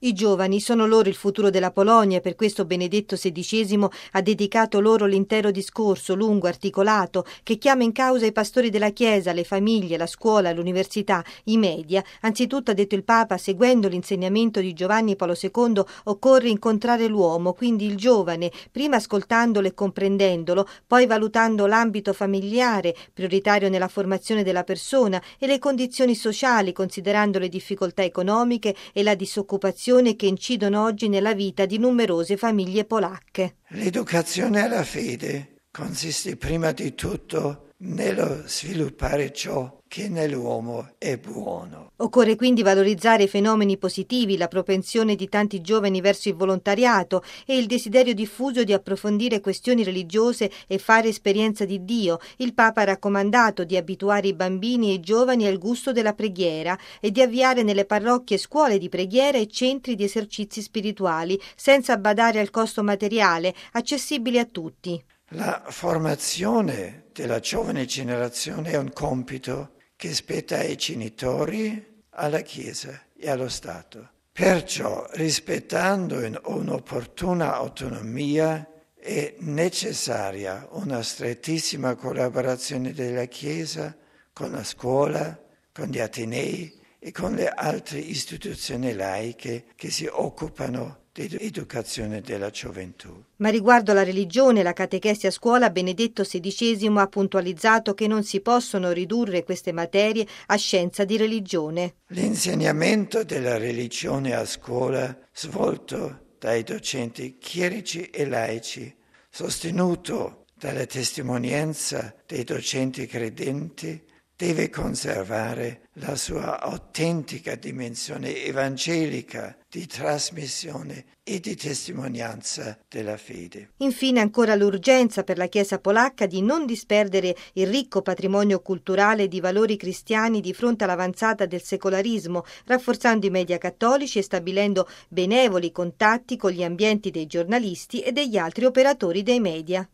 I giovani sono loro il futuro della Polonia e per questo Benedetto XVI ha dedicato loro l'intero discorso lungo, articolato, che chiama in causa i pastori della Chiesa, le famiglie, la scuola, l'università, i media. Anzitutto, ha detto il Papa, seguendo l'insegnamento di Giovanni Paolo II, occorre incontrare l'uomo, quindi il giovane, prima ascoltandolo e comprendendolo, poi valutando l'ambito familiare, prioritario nella formazione della persona, e le condizioni sociali, considerando le difficoltà economiche e la disoccupazione che incidono oggi nella vita di numerose famiglie polacche. L'educazione alla fede consiste prima di tutto nello sviluppare ciò che nell'uomo è buono. Occorre quindi valorizzare i fenomeni positivi, la propensione di tanti giovani verso il volontariato e il desiderio diffuso di approfondire questioni religiose e fare esperienza di Dio. Il Papa ha raccomandato di abituare i bambini e i giovani al gusto della preghiera e di avviare nelle parrocchie scuole di preghiera e centri di esercizi spirituali, senza badare al costo materiale, accessibili a tutti. La formazione della giovane generazione è un compito che spetta ai genitori, alla Chiesa e allo Stato. Perciò, rispettando un'opportuna autonomia, è necessaria una strettissima collaborazione della Chiesa con la scuola, con gli atenei e con le altre istituzioni laiche che si occupano di educazione della gioventù. Ma riguardo alla religione e la catechesi a scuola, Benedetto XVI ha puntualizzato che non si possono ridurre queste materie a scienza di religione. L'insegnamento della religione a scuola, svolto dai docenti chierici e laici, sostenuto dalla testimonianza dei docenti credenti, deve conservare la sua autentica dimensione evangelica di trasmissione e di testimonianza della fede. Infine ancora l'urgenza per la Chiesa polacca di non disperdere il ricco patrimonio culturale di valori cristiani di fronte all'avanzata del secolarismo, rafforzando i media cattolici e stabilendo benevoli contatti con gli ambienti dei giornalisti e degli altri operatori dei media.